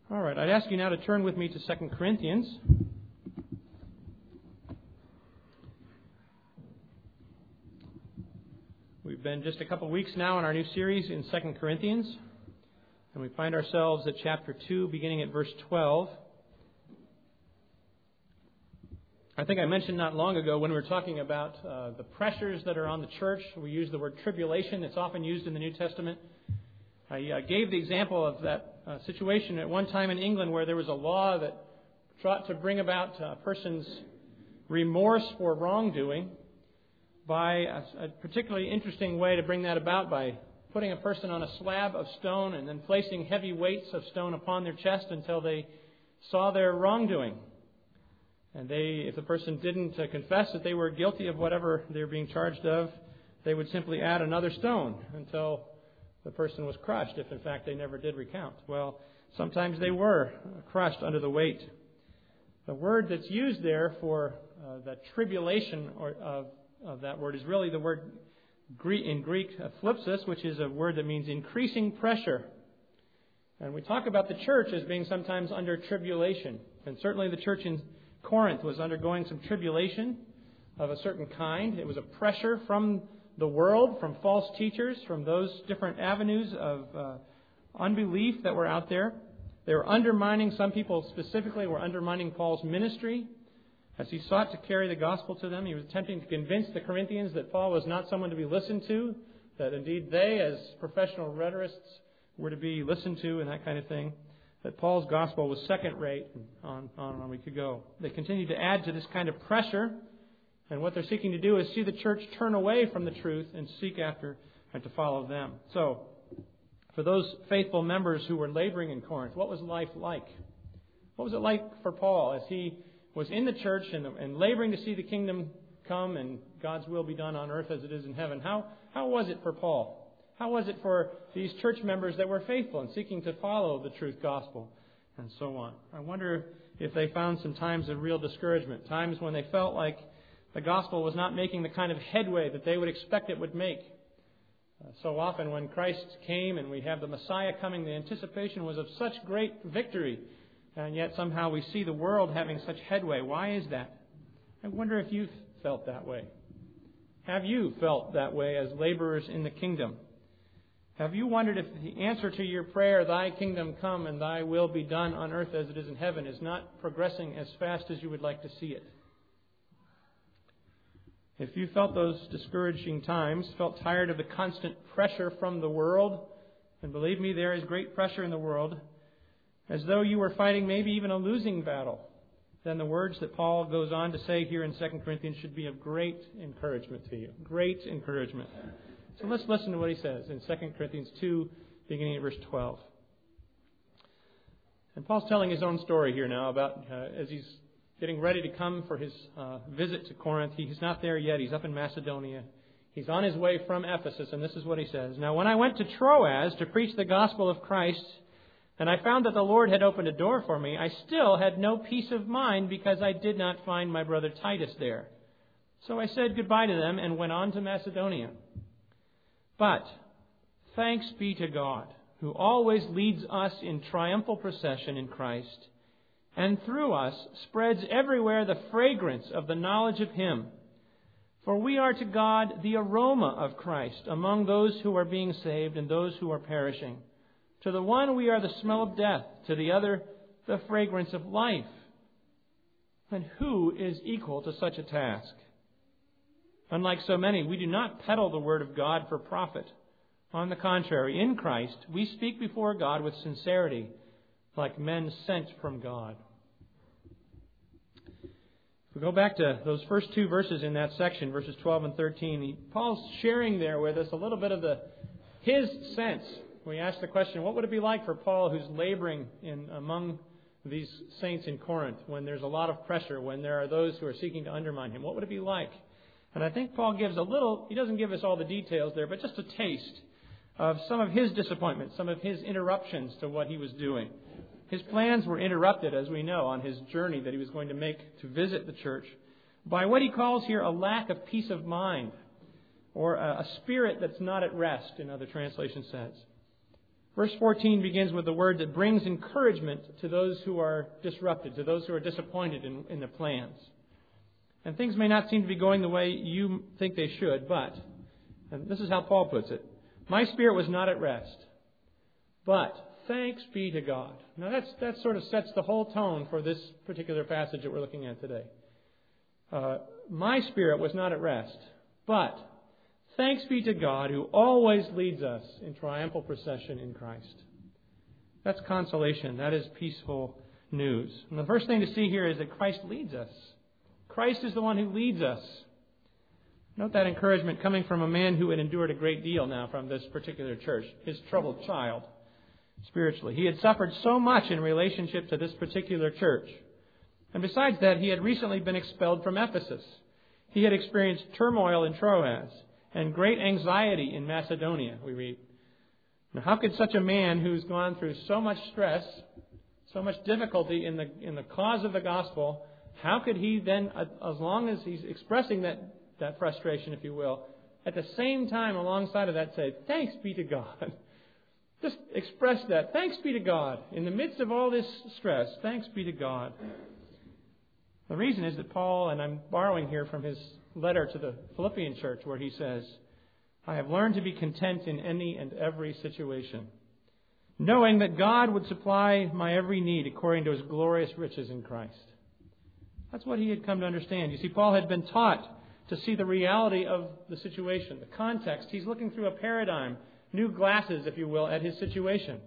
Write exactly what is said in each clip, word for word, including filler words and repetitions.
All right, I'd ask you now to turn with me to Second Corinthians. We've been just a couple of weeks now in our new series in Second Corinthians, and we find ourselves at chapter two, beginning at verse twelve. I think I mentioned not long ago when we were talking about uh, the pressures that are on the church, we use the word tribulation. It's often used in the New Testament. I uh, gave the example of that uh, situation at one time in England where there was a law that sought to bring about a person's remorse for wrongdoing by a, a particularly interesting way to bring that about by putting a person on a slab of stone and then placing heavy weights of stone upon their chest until they saw their wrongdoing. And they, if the person didn't uh, confess that they were guilty of whatever they were being charged of, they would simply add another stone until the person was crushed, if in fact they never did recount. Well, sometimes they were crushed under the weight. The word that's used there for uh, the tribulation or, of, of that word is really the word in Greek, uh, thlipsis, which is a word that means increasing pressure. And we talk about the church as being sometimes under tribulation. And certainly the church in Corinth was undergoing some tribulation of a certain kind. It was a pressure from the world, from false teachers, from those different avenues of uh, unbelief that were out there. They were undermining, some people specifically were undermining Paul's ministry. As he sought to carry the gospel to them, he was attempting to convince the Corinthians that Paul was not someone to be listened to, that indeed they, as professional rhetorists, were to be listened to and that kind of thing, that Paul's gospel was second-rate, on, on and on we could go. They continued to add to this kind of pressure. And what they're seeking to do is see the church turn away from the truth and seek after and to follow them. So, for those faithful members who were laboring in Corinth, what was life like? What was it like for Paul as he was in the church and, and laboring to see the kingdom come and God's will be done on earth as it is in heaven? How, how was it for Paul? How was it for these church members that were faithful and seeking to follow the truth gospel and so on? I wonder if they found some times of real discouragement, times when they felt like the gospel was not making the kind of headway that they would expect it would make. Uh, so often when Christ came and we have the Messiah coming, the anticipation was of such great victory. And yet somehow we see the world having such headway. Why is that? I wonder if you've felt that way. Have you felt that way as laborers in the kingdom? Have you wondered if the answer to your prayer, thy kingdom come and thy will be done on earth as it is in heaven, is not progressing as fast as you would like to see it? If you felt those discouraging times, felt tired of the constant pressure from the world, and believe me, there is great pressure in the world, as though you were fighting maybe even a losing battle, then the words that Paul goes on to say here in Second Corinthians should be of great encouragement to you. Great encouragement. So let's listen to what he says in Second Corinthians two, beginning at verse twelve. And Paul's telling his own story here now about uh, as he's getting ready to come for his uh, visit to Corinth. He's not there yet. He's up in Macedonia. He's on his way from Ephesus, and this is what he says. Now, when I went to Troas to preach the gospel of Christ, and I found that the Lord had opened a door for me, I still had no peace of mind because I did not find my brother Titus there. So I said goodbye to them and went on to Macedonia. But thanks be to God, who always leads us in triumphal procession in Christ, and through us spreads everywhere the fragrance of the knowledge of Him. For we are to God the aroma of Christ among those who are being saved and those who are perishing. To the one we are the smell of death, to the other the fragrance of life. And who is equal to such a task? Unlike so many, we do not peddle the word of God for profit. On the contrary, in Christ we speak before God with sincerity, like men sent from God. If we go back to those first two verses in that section, verses twelve and thirteen, he, Paul's sharing there with us a little bit of the his sense. We ask the question, what would it be like for Paul, who's laboring in among these saints in Corinth, when there's a lot of pressure, when there are those who are seeking to undermine him? What would it be like? And I think Paul gives a little, he doesn't give us all the details there, but just a taste of some of his disappointments, some of his interruptions to what he was doing. His plans were interrupted, as we know, on his journey that he was going to make to visit the church by what he calls here a lack of peace of mind, or a spirit that's not at rest, in other translation says. Verse fourteen begins with the word that brings encouragement to those who are disrupted, to those who are disappointed in, in their plans. And things may not seem to be going the way you think they should, but, and this is how Paul puts it, my spirit was not at rest, but thanks be to God. Now that's, that sort of sets the whole tone for this particular passage that we're looking at today. Uh, my spirit was not at rest, but thanks be to God who always leads us in triumphal procession in Christ. That's consolation. That is peaceful news. And the first thing to see here is that Christ leads us. Christ is the one who leads us. Note that encouragement coming from a man who had endured a great deal now from this particular church, his troubled child, spiritually. He had suffered so much in relationship to this particular church. And besides that, he had recently been expelled from Ephesus. He had experienced turmoil in Troas and great anxiety in Macedonia, we read. Now, how could such a man who's gone through so much stress, so much difficulty in the in the cause of the gospel, how could he then, as long as he's expressing that, that frustration, if you will, at the same time alongside of that say, thanks be to God. Just express that. Thanks be to God. In the midst of all this stress, thanks be to God. The reason is that Paul, and I'm borrowing here from his letter to the Philippian church, where he says, I have learned to be content in any and every situation, knowing that God would supply my every need according to His glorious riches in Christ. That's what he had come to understand. You see, Paul had been taught to see the reality of the situation, the context. He's looking through a paradigm, new glasses, if you will, at his situation.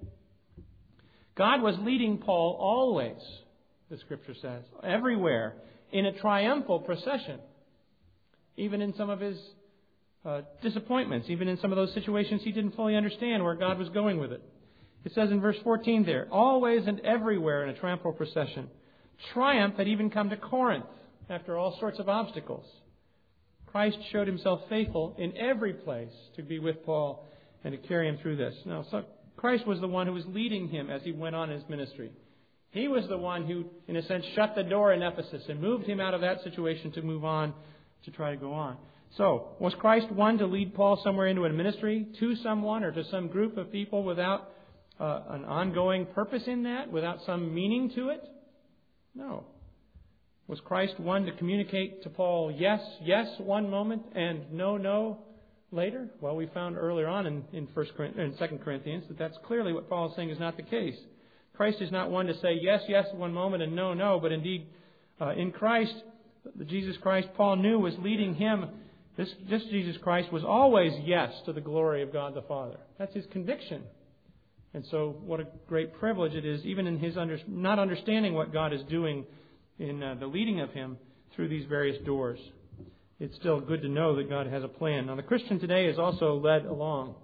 God was leading Paul always, the Scripture says, everywhere, in a triumphal procession. Even in some of his uh, disappointments, even in some of those situations he didn't fully understand where God was going with it. It says in verse fourteen there, always and everywhere in a triumphal procession. Triumph had even come to Corinth after all sorts of obstacles. Christ showed Himself faithful in every place to be with Paul and to carry him through this. Now, so Christ was the one who was leading him as he went on his ministry. He was the one who, in a sense, shut the door in Ephesus and moved him out of that situation to move on, to try to go on. So, was Christ one to lead Paul somewhere into a ministry, to someone or to some group of people without uh, an ongoing purpose in that, without some meaning to it? No. Was Christ one to communicate to Paul yes, yes one moment and no, no later? Well, we found earlier on in, in, First Corinthians, in Second Corinthians that that's clearly what Paul is saying is not the case. Christ is not one to say yes, yes one moment and no, no, but indeed uh, in Christ, the Jesus Christ Paul knew was leading him. This, this Jesus Christ was always yes to the glory of God the Father. That's his conviction. And so what a great privilege it is, even in his under, not understanding what God is doing in uh, the leading of him through these various doors. It's still good to know that God has a plan. Now, the Christian today is also led along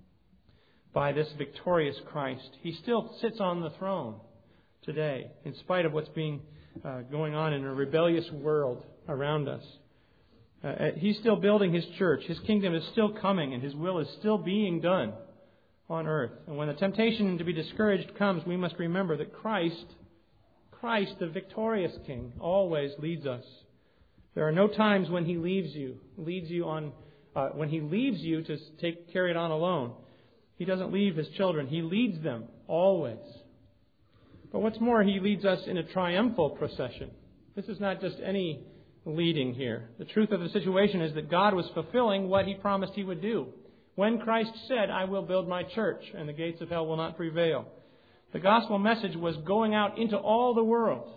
by this victorious Christ. He still sits on the throne today, in spite of what's being uh, going on in a rebellious world around us. Uh, he's still building His church. His kingdom is still coming, and His will is still being done on earth. And when the temptation to be discouraged comes, we must remember that Christ, Christ, the victorious King, always leads us. There are no times when He leaves you, leads you on, uh, when He leaves you to take carry it on alone. He doesn't leave His children. He leads them always. But what's more, He leads us in a triumphal procession. This is not just any leading here. The truth of the situation is that God was fulfilling what He promised He would do. When Christ said, I will build my church, and the gates of hell will not prevail. The gospel message was going out into all the world.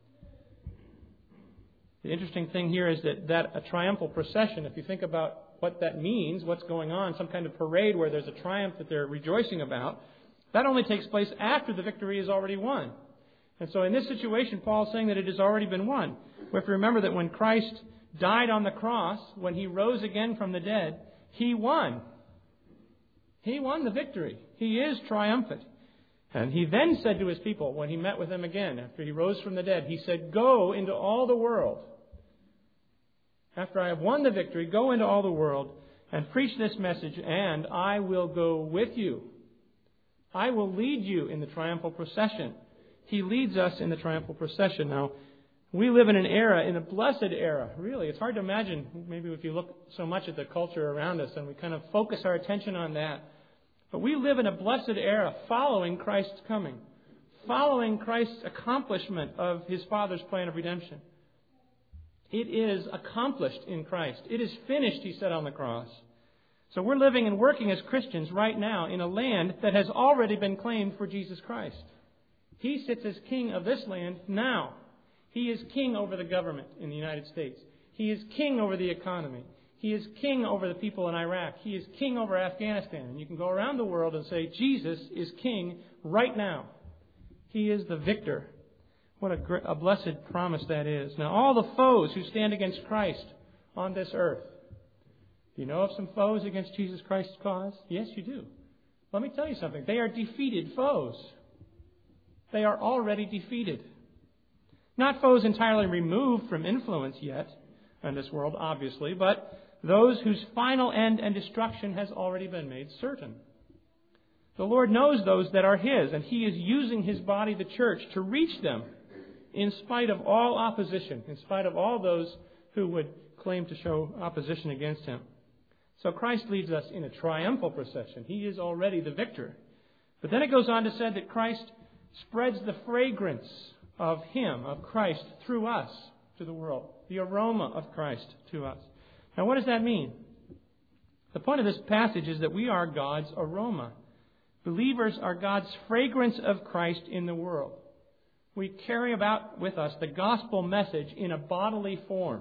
The interesting thing here is that, that a triumphal procession, if you think about what that means, what's going on, some kind of parade where there's a triumph that they're rejoicing about, that only takes place after the victory is already won. And so in this situation, Paul's saying that it has already been won. We have to remember that when Christ died on the cross, when He rose again from the dead, He won. He won the victory. He is triumphant. And He then said to His people, when He met with them again, after He rose from the dead, He said, go into all the world. After I have won the victory, go into all the world and preach this message, and I will go with you. I will lead you in the triumphal procession. He leads us in the triumphal procession. Now, we live in an era, in a blessed era. Really, it's hard to imagine, maybe if you look so much at the culture around us and we kind of focus our attention on that. But we live in a blessed era following Christ's coming, following Christ's accomplishment of His Father's plan of redemption. It is accomplished in Christ. It is finished, He said on the cross. So we're living and working as Christians right now in a land that has already been claimed for Jesus Christ. He sits as king of this land now. He is king over the government in the United States. He is king over the economy. He is king over the people in Iraq. He is king over Afghanistan. And you can go around the world and say, Jesus is king right now. He is the victor. What a, gr- a blessed promise that is. Now, all the foes who stand against Christ on this earth. Do you know of some foes against Jesus Christ's cause? Yes, you do. Let me tell you something. They are defeated foes. They are already defeated. Not foes entirely removed from influence yet in this world, obviously, but those whose final end and destruction has already been made certain. The Lord knows those that are His, and He is using His body, the church, to reach them in spite of all opposition, in spite of all those who would claim to show opposition against Him. So Christ leads us in a triumphal procession. He is already the victor. But then it goes on to say that Christ spreads the fragrance of Him, of Christ, through us to the world. The aroma of Christ to us. Now, what does that mean? The point of this passage is that we are God's aroma. Believers are God's fragrance of Christ in the world. We carry about with us the gospel message in a bodily form.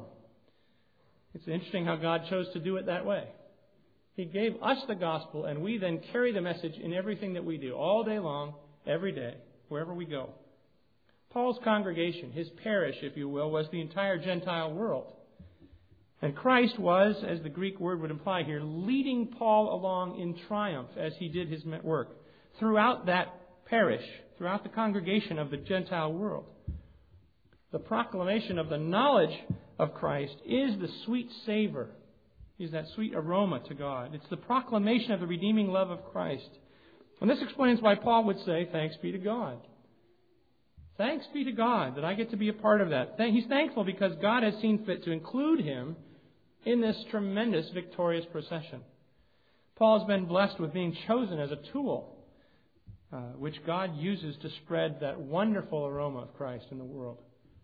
It's interesting how God chose to do it that way. He gave us the gospel, and we then carry the message in everything that we do, all day long, every day, wherever we go. Paul's congregation, his parish, if you will, was the entire Gentile world. And Christ was, as the Greek word would imply here, leading Paul along in triumph as he did his work throughout that parish, throughout the congregation of the Gentile world. The proclamation of the knowledge of Christ is the sweet savor, is that sweet aroma to God. It's the proclamation of the redeeming love of Christ. And this explains why Paul would say, thanks be to God. Thanks be to God that I get to be a part of that. He's thankful because God has seen fit to include him in this tremendous victorious procession. Paul's been blessed with being chosen as a tool, uh, which God uses to spread that wonderful aroma of Christ in the world.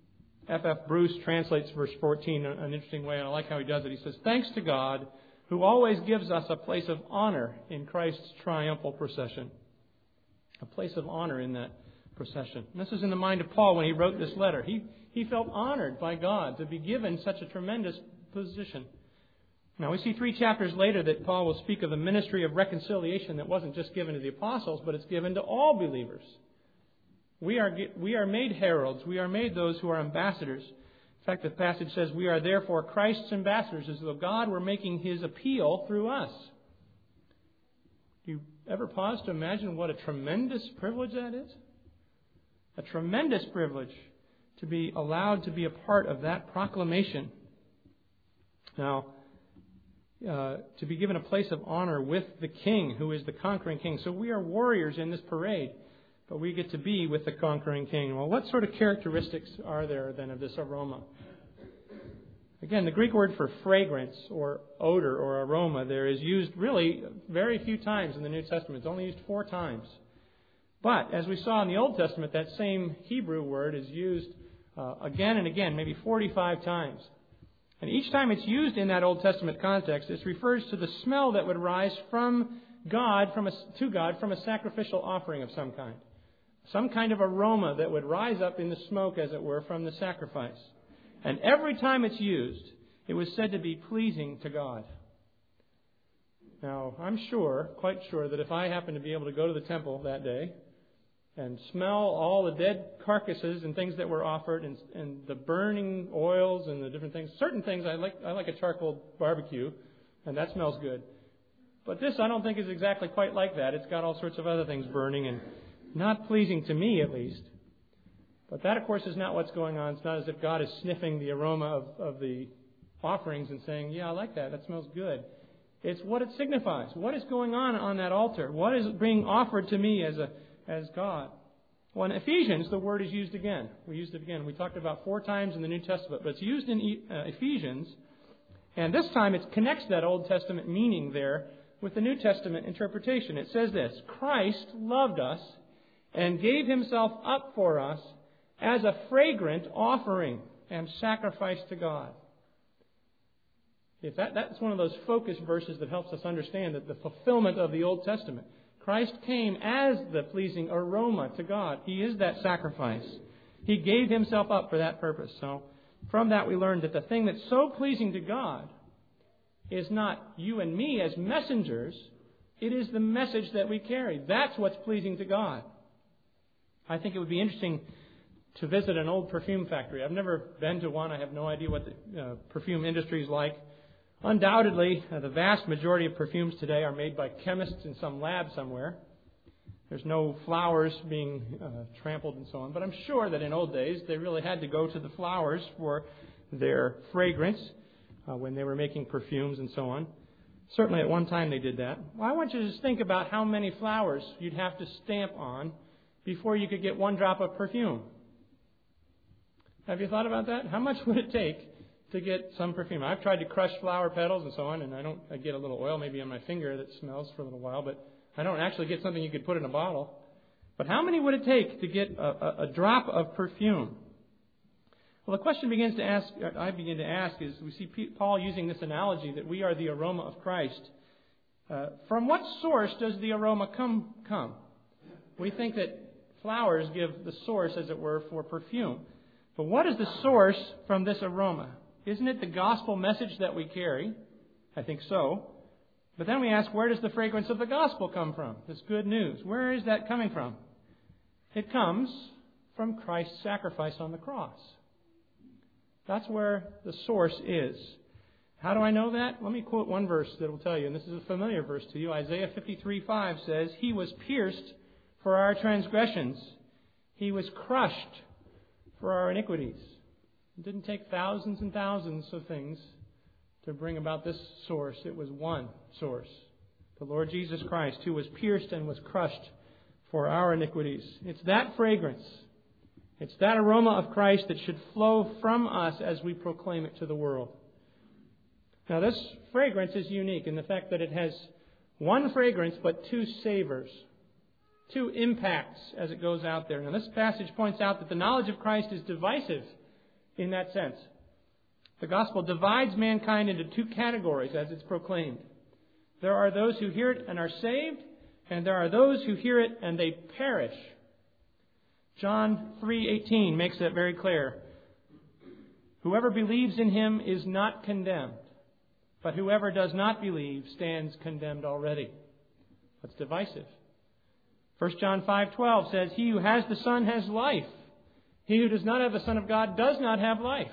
F F Bruce translates verse fourteen in an interesting way, and I like how he does it. He says, thanks to God, who always gives us a place of honor in Christ's triumphal procession. A place of honor in that procession. And this is in the mind of Paul when he wrote this letter. He, he felt honored by God to be given such a tremendous position. Now, we see three chapters later that Paul will speak of the ministry of reconciliation that wasn't just given to the apostles, but it's given to all believers. We are, we are made heralds. We are made those who are ambassadors. In fact, the passage says, we are therefore Christ's ambassadors, as though God were making His appeal through us. Do you ever pause to imagine what a tremendous privilege that is? A tremendous privilege to be allowed to be a part of that proclamation. Now, uh, to be given a place of honor with the King, who is the conquering King. So we are warriors in this parade, but we get to be with the conquering King. Well, what sort of characteristics are there then of this aroma? Again, the Greek word for fragrance or odor or aroma there is used really very few times in the New Testament. It's only used four times. But, as we saw in the Old Testament, that same Hebrew word is used uh, again and again, maybe forty-five times. And each time it's used in that Old Testament context, it refers to the smell that would rise from God, from a, to God, from a sacrificial offering of some kind. Some kind of aroma that would rise up in the smoke, as it were, from the sacrifice. And every time it's used, it was said to be pleasing to God. Now, I'm sure, quite sure, that if I happened to be able to go to the temple that day and smell all the dead carcasses and things that were offered and, and the burning oils and the different things. Certain things, I like I like a charcoal barbecue, and that smells good. But this I don't think is exactly quite like that. It's got all sorts of other things burning and not pleasing to me, at least. But that, of course, is not what's going on. It's not as if God is sniffing the aroma of, of the offerings and saying, yeah, I like that. That smells good. It's what it signifies. What is going on on that altar? What is being offered to me as a as God? Well, in Ephesians, the word is used again. We used it again. We talked about four times in the New Testament, but it's used in uh, Ephesians. And this time it connects that Old Testament meaning there with the New Testament interpretation. It says this: Christ loved us and gave himself up for us as a fragrant offering and sacrifice to God. If that, that's one of those focus verses that helps us understand that the fulfillment of the Old Testament. Christ came as the pleasing aroma to God. He is that sacrifice. He gave himself up for that purpose. So from that we learned that the thing that's so pleasing to God is not you and me as messengers. It is the message that we carry. That's what's pleasing to God. I think it would be interesting to visit an old perfume factory. I've never been to one. I have no idea what the uh, perfume industry is like. Undoubtedly, uh, the vast majority of perfumes today are made by chemists in some lab somewhere. There's no flowers being uh, trampled and so on. But I'm sure that in old days they really had to go to the flowers for their fragrance uh, when they were making perfumes and so on. Certainly at one time they did that. Well, I want you to just think about how many flowers you'd have to stamp on before you could get one drop of perfume. Have you thought about that? How much would it take to get some perfume? I've tried to crush flower petals and so on, and I don't. I get a little oil maybe on my finger that smells for a little while, but I don't actually get something you could put in a bottle. But how many would it take to get a, a, a drop of perfume? Well, the question begins to ask. I begin to ask is: we see Paul using this analogy that we are the aroma of Christ. Uh, from what source does the aroma come? Come. We think that flowers give the source, as it were, for perfume. But what is the source from this aroma? Isn't it the gospel message that we carry? I think so. But then we ask, where does the fragrance of the gospel come from? This good news. Where is that coming from? It comes from Christ's sacrifice on the cross. That's where the source is. How do I know that? Let me quote one verse that will tell you, and this is a familiar verse to you. Isaiah fifty-three five says, He was pierced for our transgressions. He was crushed for our iniquities. It didn't take thousands and thousands of things to bring about this source. It was one source, the Lord Jesus Christ, who was pierced and was crushed for our iniquities. It's that fragrance, it's that aroma of Christ that should flow from us as we proclaim it to the world. Now, this fragrance is unique in the fact that it has one fragrance but two savors, two impacts as it goes out there. Now, this passage points out that the knowledge of Christ is divisive in that sense. The gospel divides mankind into two categories as it's proclaimed. There are those who hear it and are saved, and there are those who hear it and they perish. John three eighteen makes that very clear. Whoever believes in him is not condemned, but whoever does not believe stands condemned already. That's divisive. First John five twelve says, He who has the Son has life. He who does not have the Son of God does not have life.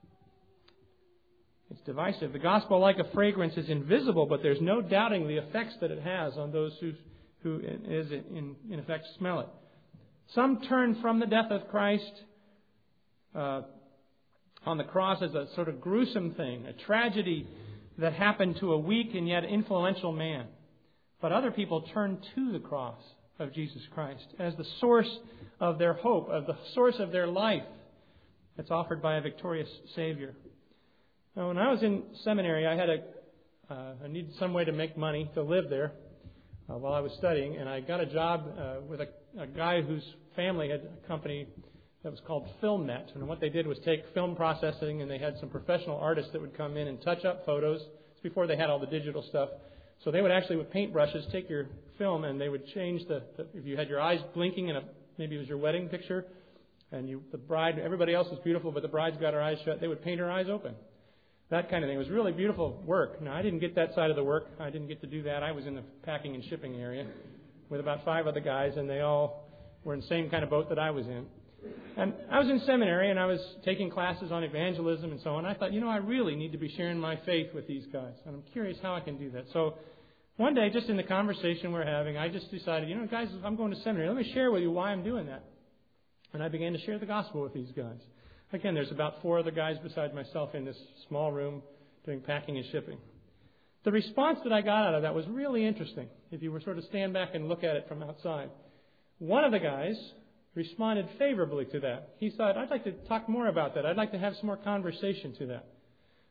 It's divisive. The gospel, like a fragrance, is invisible, but there's no doubting the effects that it has on those who, who is in, in effect, smell it. Some turn from the death of Christ uh, on the cross as a sort of gruesome thing, a tragedy that happened to a weak and yet influential man. But other people turn to the cross of Jesus Christ as the source of their hope, of the source of their life that's offered by a victorious Savior. Now, when I was in seminary, I had a uh, I needed some way to make money to live there uh, while I was studying, and I got a job uh, with a, a guy whose family had a company that was called FilmNet. And what they did was take film processing, and they had some professional artists that would come in and touch up photos. It's before they had all the digital stuff. So they would actually, with paintbrushes, take your film and they would change the, the if you had your eyes blinking and a, maybe it was your wedding picture, and you the bride, everybody else was beautiful, but the bride's got her eyes shut, they would paint her eyes open. That kind of thing. It was really beautiful work. Now, I didn't get that side of the work. I didn't get to do that. I was in the packing and shipping area with about five other guys, and they all were in the same kind of boat that I was in. And I was in seminary, and I was taking classes on evangelism and so on. I thought, you know, I really need to be sharing my faith with these guys, and I'm curious how I can do that. So one day, just in the conversation we're having, I just decided, you know, guys, I'm going to seminary. Let me share with you why I'm doing that. And I began to share the gospel with these guys. Again, there's about four other guys besides myself in this small room doing packing and shipping. The response that I got out of that was really interesting, if you were sort of stand back and look at it from outside. One of the guys responded favorably to that. He thought, I'd like to talk more about that. I'd like to have some more conversation to that.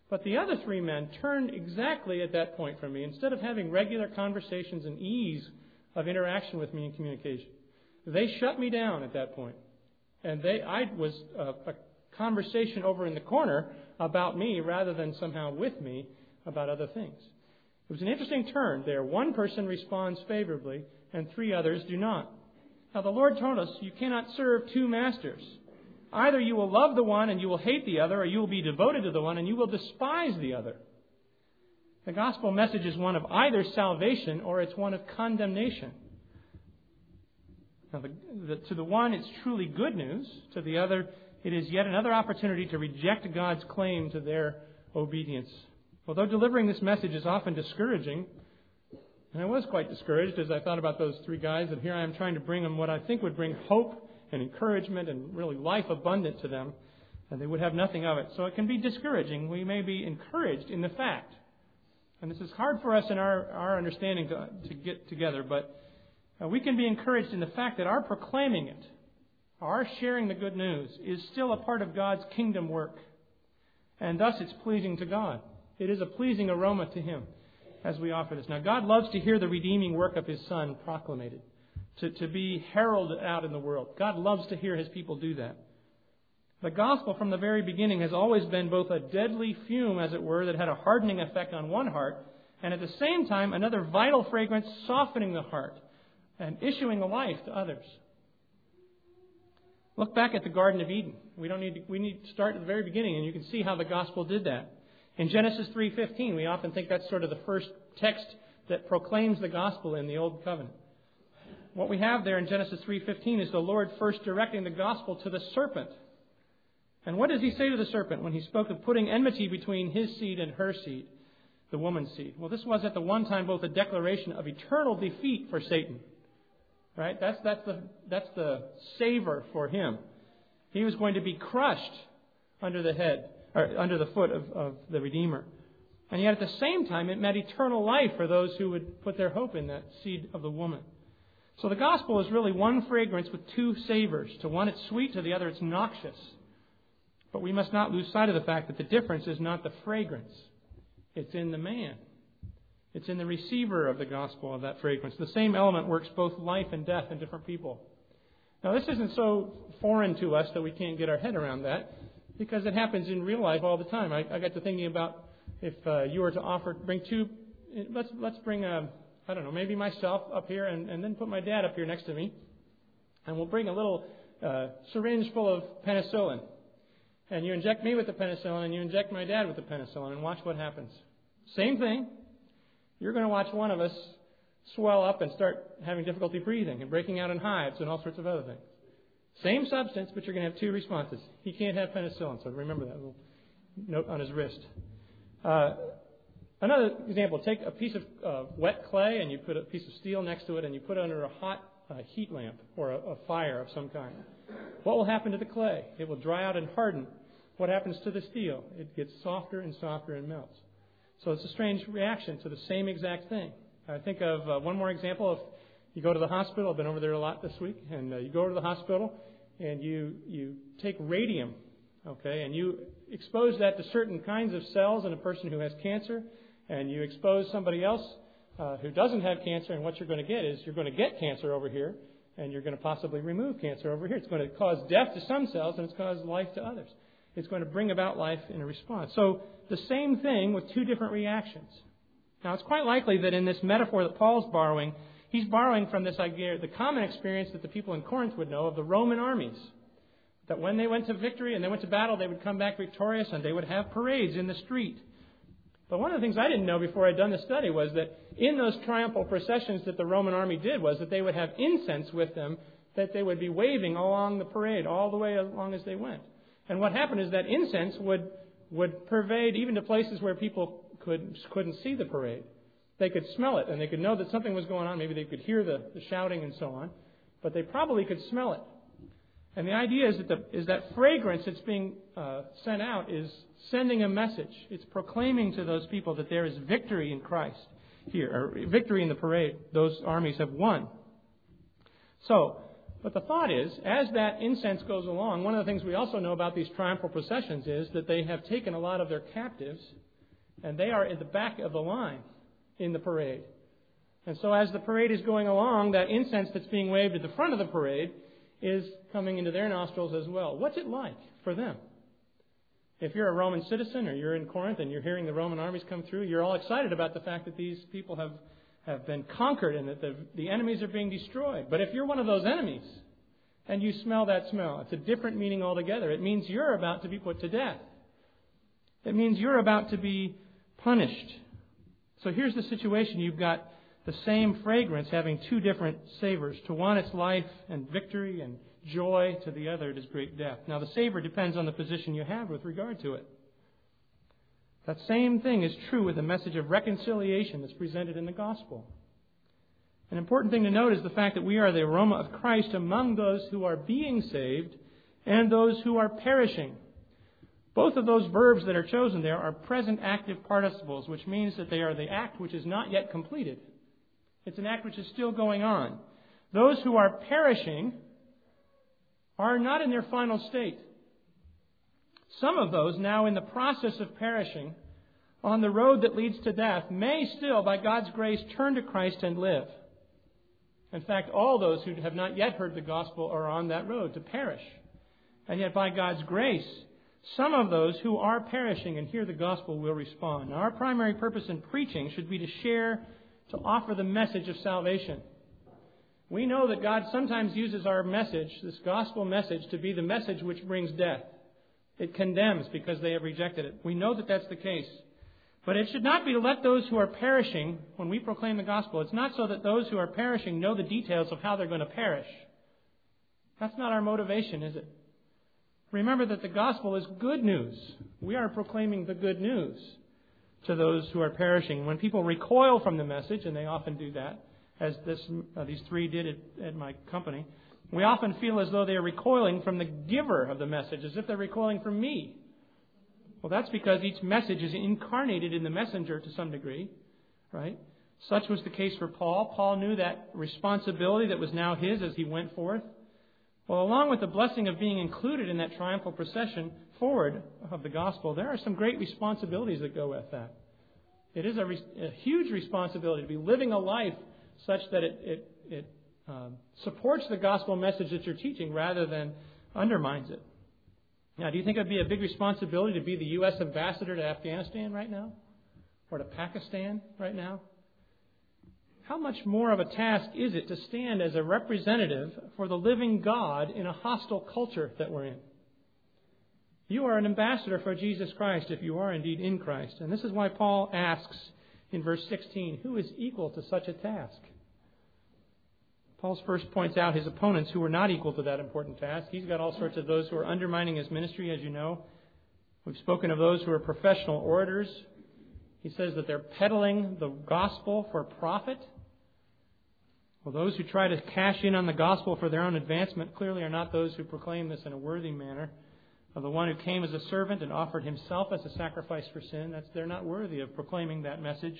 But the other three men turned exactly at that point from me. Instead of having regular conversations and ease of interaction with me and communication, they shut me down at that point. And they, I was a, a conversation over in the corner about me rather than somehow with me about other things. It was an interesting turn there. One person responds favorably and three others do not. Now the Lord told us you cannot serve two masters. Either you will love the one and you will hate the other, or you will be devoted to the one and you will despise the other. The gospel message is one of either salvation or it's one of condemnation. Now, the, the, to the one, it's truly good news. To the other, it is yet another opportunity to reject God's claim to their obedience. Although delivering this message is often discouraging, and I was quite discouraged as I thought about those three guys, and here I am trying to bring them what I think would bring hope and encouragement and really life abundant to them, and they would have nothing of it. So it can be discouraging. We may be encouraged in the fact, and this is hard for us in our, our understanding to, to get together, but uh, we can be encouraged in the fact that our proclaiming it, our sharing the good news, is still a part of God's kingdom work, and thus it's pleasing to God. It is a pleasing aroma to Him as we offer this. Now, God loves to hear the redeeming work of His Son proclamated, to, to be heralded out in the world. God loves to hear His people do that. The gospel from the very beginning has always been both a deadly fume, as it were, that had a hardening effect on one heart, and at the same time another vital fragrance softening the heart and issuing a life to others. Look back at the Garden of Eden. We don't need to, we need to start at the very beginning, and you can see how the gospel did that. In Genesis three fifteen, we often think that's sort of the first text that proclaims the gospel in the Old Covenant. What we have there in Genesis three fifteen is the Lord first directing the gospel to the serpent. And what does He say to the serpent when He spoke of putting enmity between his seed and her seed, the woman's seed? Well, this was at the one time both a declaration of eternal defeat for Satan. Right? That's, that's, the, that's the savor for him. He was going to be crushed under the head, or under the foot of, of the Redeemer. And yet at the same time, it meant eternal life for those who would put their hope in that seed of the woman. So the gospel is really one fragrance with two savors. To one it's sweet, to the other it's noxious. But we must not lose sight of the fact that the difference is not the fragrance. It's in the man. It's in the receiver of the gospel of that fragrance. The same element works both life and death in different people. Now this isn't so foreign to us that we can't get our head around that, because it happens in real life all the time. I, I got to thinking about if uh, you were to offer, bring two, let's let's bring, a, I don't know, maybe myself up here and, and then put my dad up here next to me. And we'll bring a little uh, syringe full of penicillin. And you inject me with the penicillin and you inject my dad with the penicillin and watch what happens. Same thing. You're going to watch one of us swell up and start having difficulty breathing and breaking out in hives and all sorts of other things. Same substance, but you're going to have two responses. He can't have penicillin, so remember that little note on his wrist. Uh, another example, take a piece of uh, wet clay and you put a piece of steel next to it and you put it under a hot uh, heat lamp or a, a fire of some kind. What will happen to the clay? It will dry out and harden. What happens to the steel? It gets softer and softer and melts. So it's a strange reaction to the same exact thing. I think of uh, one more example. If you go to the hospital, I've been over there a lot this week, and uh, you go to the hospital and you you take radium, okay, and you expose that to certain kinds of cells in a person who has cancer, and you expose somebody else uh, who doesn't have cancer, and what you're going to get is you're going to get cancer over here, and you're going to possibly remove cancer over here. It's going to cause death to some cells, and it's going to cause life to others. It's going to bring about life in a response. So the same thing with two different reactions. Now, it's quite likely that in this metaphor that Paul's borrowing, he's borrowing from this idea, the common experience that the people in Corinth would know of the Roman armies. That when they went to victory and they went to battle, they would come back victorious and they would have parades in the street. But one of the things I didn't know before I'd done the study was that in those triumphal processions that the Roman army did was that they would have incense with them that they would be waving along the parade all the way along as they went. And what happened is that incense would would pervade even to places where people could, couldn't see the parade. They could smell it and they could know that something was going on. Maybe they could hear the, the shouting and so on. But they probably could smell it. And the idea is that, the, is that fragrance that's being uh, sent out is sending a message. It's proclaiming to those people that there is victory in Christ here, or victory in the parade. Those armies have won. So, But the thought is, as that incense goes along, one of the things we also know about these triumphal processions is that they have taken a lot of their captives, and they are at the back of the line in the parade. And so as the parade is going along, that incense that's being waved at the front of the parade is coming into their nostrils as well. What's it like for them? If you're a Roman citizen or you're in Corinth and you're hearing the Roman armies come through, you're all excited about the fact that these people have, have been conquered and that the, the enemies are being destroyed. But if you're one of those enemies and you smell that smell, it's a different meaning altogether. It means you're about to be put to death. It means you're about to be punished. So here's the situation. You've got the same fragrance having two different savors. To one, it's life and victory and joy. To the other, it is great death. Now, the savor depends on the position you have with regard to it. That same thing is true with the message of reconciliation that's presented in the gospel. An important thing to note is the fact that we are the aroma of Christ among those who are being saved and those who are perishing. Both of those verbs that are chosen there are present active participles, which means that they are the act which is not yet completed. It's an act which is still going on. Those who are perishing are not in their final state. Some of those now in the process of perishing on the road that leads to death may still, by God's grace, turn to Christ and live. In fact, all those who have not yet heard the gospel are on that road to perish. And yet, by God's grace, some of those who are perishing and hear the gospel will respond. Now, our primary purpose in preaching should be to share, to offer the message of salvation. We know that God sometimes uses our message, this gospel message, to be the message which brings death. It condemns because they have rejected it. We know that that's the case. But it should not be to let those who are perishing, when we proclaim the gospel, it's not so that those who are perishing know the details of how they're going to perish. That's not our motivation, is it? Remember that the gospel is good news. We are proclaiming the good news to those who are perishing. When people recoil from the message, and they often do that, as this, uh, these three did at, at my company, we often feel as though they are recoiling from the giver of the message, as if they're recoiling from me. Well, that's because each message is incarnated in the messenger to some degree, right? Such was the case for Paul. Paul knew that responsibility that was now his as he went forth. Well, along with the blessing of being included in that triumphal procession forward of the gospel, there are some great responsibilities that go with that. It is a, re- a huge responsibility to be living a life such that it, it, it um, supports the gospel message that you're teaching rather than undermines it. Now, do you think it would be a big responsibility to be the U S ambassador to Afghanistan right now? Or to Pakistan right now? How much more of a task is it to stand as a representative for the living God in a hostile culture that we're in? You are an ambassador for Jesus Christ if you are indeed in Christ. And this is why Paul asks in verse sixteen, who is equal to such a task? Paul first points out his opponents who were not equal to that important task. He's got all sorts of those who are undermining his ministry, as you know. We've spoken of those who are professional orators. He says that they're peddling the gospel for profit. Well, those who try to cash in on the gospel for their own advancement clearly are not those who proclaim this in a worthy manner. Of the one who came as a servant and offered himself as a sacrifice for sin, that's, they're not worthy of proclaiming that message.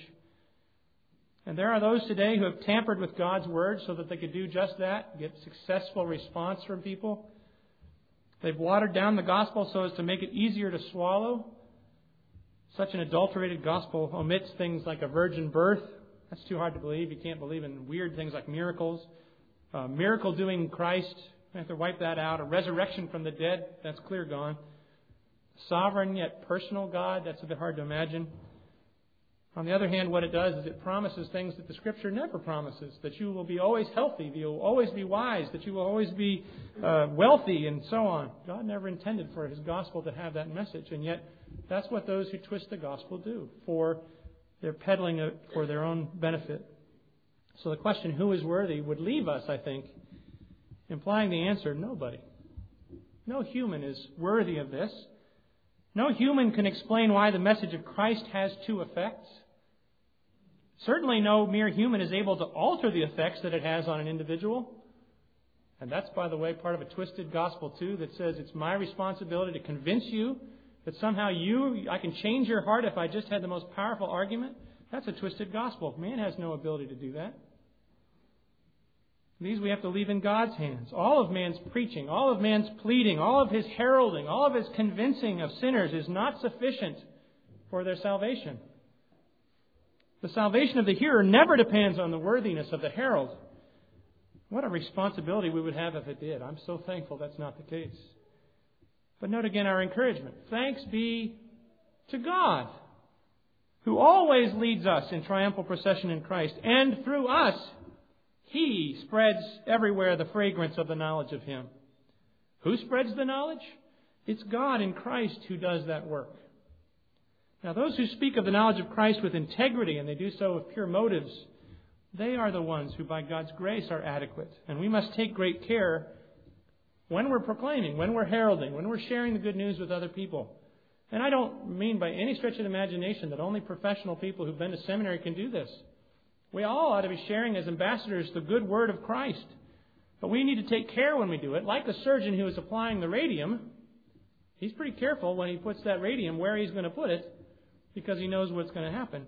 And there are those today who have tampered with God's word so that they could do just that, get successful response from people. They've watered down the gospel so as to make it easier to swallow. Such an adulterated gospel omits things like a virgin birth. That's too hard to believe. You can't believe in weird things like miracles. Uh, miracle-doing Christ, you have to wipe that out. A resurrection from the dead, that's clear gone. Sovereign yet personal God, that's a bit hard to imagine. On the other hand, what it does is it promises things that the Scripture never promises. That you will be always healthy, that you will always be wise, that you will always be uh, wealthy, and so on. God never intended for His gospel to have that message. And yet, that's what those who twist the gospel do. For they're peddling it for their own benefit. So the question, who is worthy, would leave us, I think, implying the answer, nobody. No human is worthy of this. No human can explain why the message of Christ has two effects. Certainly no mere human is able to alter the effects that it has on an individual. And that's, by the way, part of a twisted gospel, too, that says it's my responsibility to convince you that somehow you, I can change your heart if I just had the most powerful argument. That's a twisted gospel. Man has no ability to do that. These we have to leave in God's hands. All of man's preaching, all of man's pleading, all of his heralding, all of his convincing of sinners is not sufficient for their salvation. The salvation of the hearer never depends on the worthiness of the herald. What a responsibility we would have if it did. I'm so thankful that's not the case. But note again our encouragement. Thanks be to God, who always leads us in triumphal procession in Christ, and through us, He spreads everywhere the fragrance of the knowledge of Him. Who spreads the knowledge? It's God in Christ who does that work. Now, those who speak of the knowledge of Christ with integrity, and they do so with pure motives, they are the ones who, by God's grace, are adequate. And we must take great care when we're proclaiming, when we're heralding, when we're sharing the good news with other people. And I don't mean by any stretch of the imagination that only professional people who've been to seminary can do this. We all ought to be sharing as ambassadors the good word of Christ. But we need to take care when we do it. Like the surgeon who is applying the radium, he's pretty careful when he puts that radium where he's going to put it because he knows what's going to happen.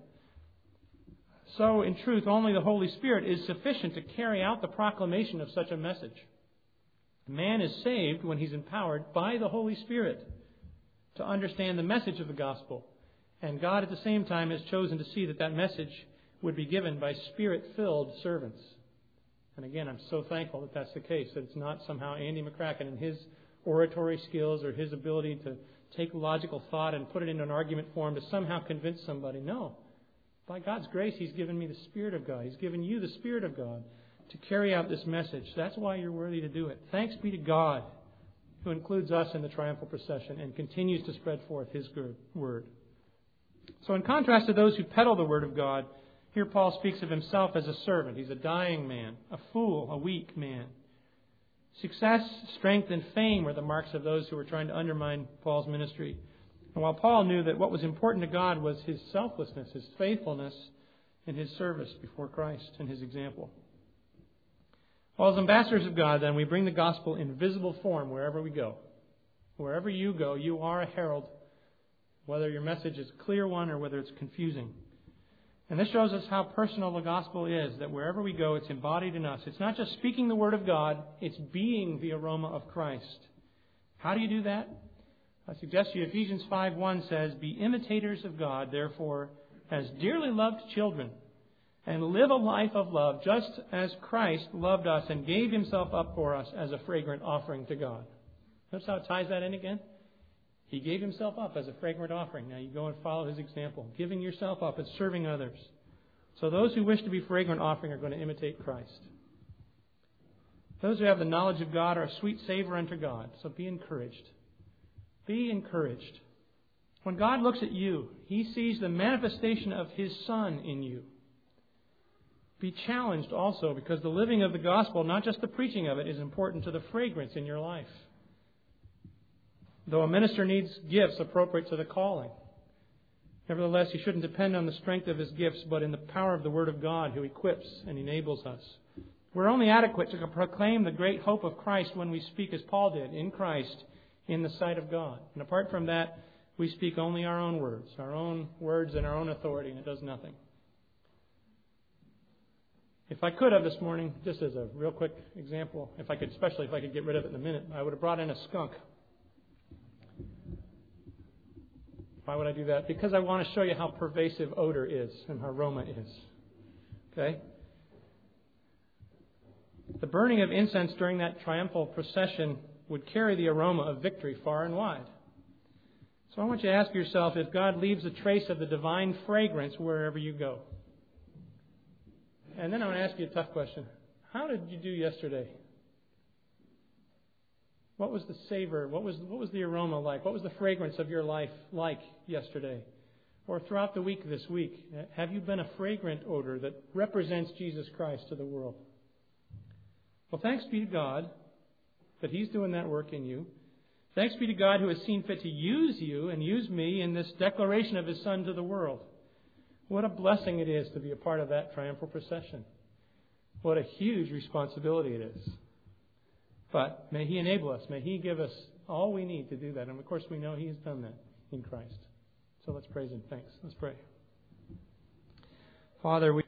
So, in truth, only the Holy Spirit is sufficient to carry out the proclamation of such a message. Man is saved when he's empowered by the Holy Spirit to understand the message of the gospel. And God at the same time has chosen to see that that message would be given by Spirit-filled servants. And again, I'm so thankful that that's the case, that it's not somehow Andy McCracken and his oratory skills or his ability to take logical thought and put it into an argument form to somehow convince somebody. No. By God's grace, He's given me the Spirit of God. He's given you the Spirit of God to carry out this message. That's why you're worthy to do it. Thanks be to God, who includes us in the triumphal procession and continues to spread forth His good word. So in contrast to those who peddle the word of God, here Paul speaks of himself as a servant. He's a dying man, a fool, a weak man. Success, strength, and fame were the marks of those who were trying to undermine Paul's ministry. And while Paul knew that what was important to God was his selflessness, his faithfulness, and his service before Christ and His example. Well, as ambassadors of God, then, we bring the gospel in visible form wherever we go. Wherever you go, you are a herald, whether your message is a clear one or whether it's confusing. And this shows us how personal the gospel is, that wherever we go, it's embodied in us. It's not just speaking the word of God, it's being the aroma of Christ. How do you do that? I suggest to you Ephesians five one says, "Be imitators of God, therefore, as dearly loved children, and live a life of love, just as Christ loved us and gave Himself up for us as a fragrant offering to God." Notice how it ties that in again? He gave Himself up as a fragrant offering. Now you go and follow His example, giving yourself up and serving others. So those who wish to be fragrant offering are going to imitate Christ. Those who have the knowledge of God are a sweet savor unto God. So be encouraged. Be encouraged. When God looks at you, He sees the manifestation of His Son in you. Be challenged also, because the living of the gospel, not just the preaching of it, is important to the fragrance in your life. Though a minister needs gifts appropriate to the calling, nevertheless, he shouldn't depend on the strength of his gifts, but in the power of the Word of God, who equips and enables us. We're only adequate to proclaim the great hope of Christ when we speak as Paul did, in Christ, in the sight of God. And apart from that, we speak only our own words, our own words and our own authority, and it does nothing. If I could have this morning, just as a real quick example, if I could, especially if I could get rid of it in a minute, I would have brought in a skunk. Why would I do that? Because I want to show you how pervasive odor is and how aroma is. Okay? The burning of incense during that triumphal procession would carry the aroma of victory far and wide. So I want you to ask yourself if God leaves a trace of the divine fragrance wherever you go. And then I want to ask you a tough question. How did you do yesterday? What was the savor? What was what was the aroma like? What was the fragrance of your life like yesterday? Or throughout the week this week? Have you been a fragrant odor that represents Jesus Christ to the world? Well, thanks be to God that He's doing that work in you. Thanks be to God who has seen fit to use you and use me in this declaration of His Son to the world. What a blessing it is to be a part of that triumphal procession. What a huge responsibility it is. But may He enable us. May He give us all we need to do that. And of course we know He has done that in Christ. So let's praise Him. Thanks. Let's pray. Father, we